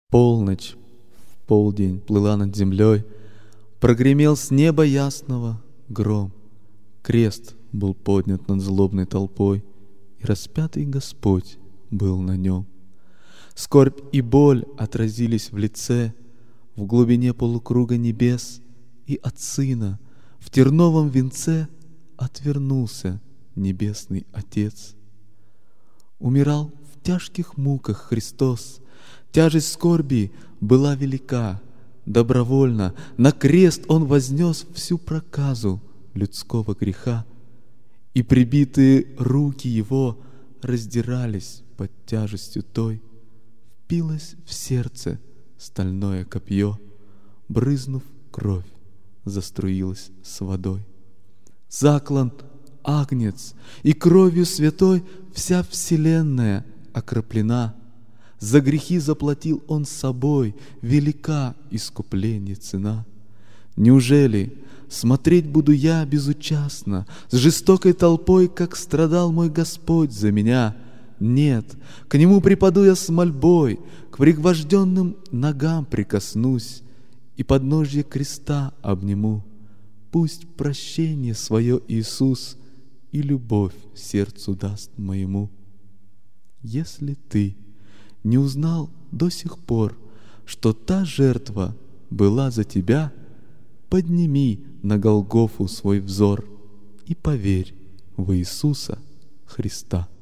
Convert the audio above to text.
Полночь в полдень плыла над землей, прогремел с неба ясного гром. Крест был поднят над злобной толпой, и распятый Господь был на нем. Скорбь и боль отразились в лице, в глубине полукруга небес, и от Сына в терновом венце отвернулся Небесный Отец. Умирал в тяжких муках Христос, тяжесть скорби была велика. Добровольно на крест Он вознес всю проказу людского греха, и прибитые руки Его раздирались под тяжестью той. Впилось в сердце стальное копье, брызнув кровь, заструилась с водой. Заклан Агнец, и кровью святой вся вселенная окроплена. За грехи заплатил Он собой, велика искупление цена. Неужели смотреть буду я безучастно с жестокой толпой, как страдал мой Господь за меня? Нет, к Нему припаду я с мольбой, к пригвожденным ногам прикоснусь и подножье креста обниму. Пусть прощение свое Иисус и любовь сердцу даст моему. Если ты не узнал до сих пор, что та жертва была за тебя, подними на Голгофу свой взор и поверь в Иисуса Христа.